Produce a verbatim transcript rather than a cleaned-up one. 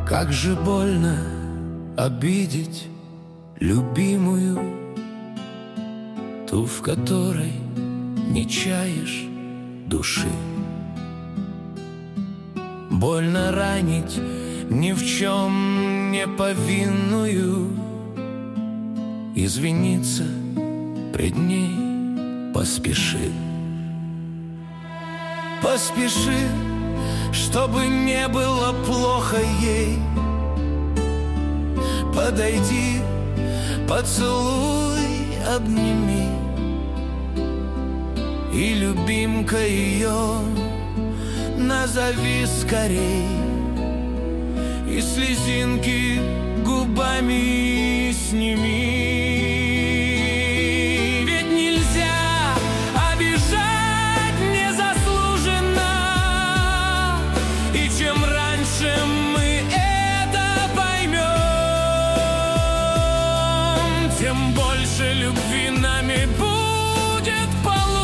Как же больно обидеть любимую, ту, в которой не чаешь души. Больно ранить ни в чем не повинную, извиниться пред ней поспеши. Поспеши, чтобы не было плохо ей. Подойди, поцелуй, обними, и любимка ее назови скорей, и слезинки губами сними. Ведь нельзя обижать незаслуженно, и чем раньше мы это поймем, тем больше любви нами будет получено.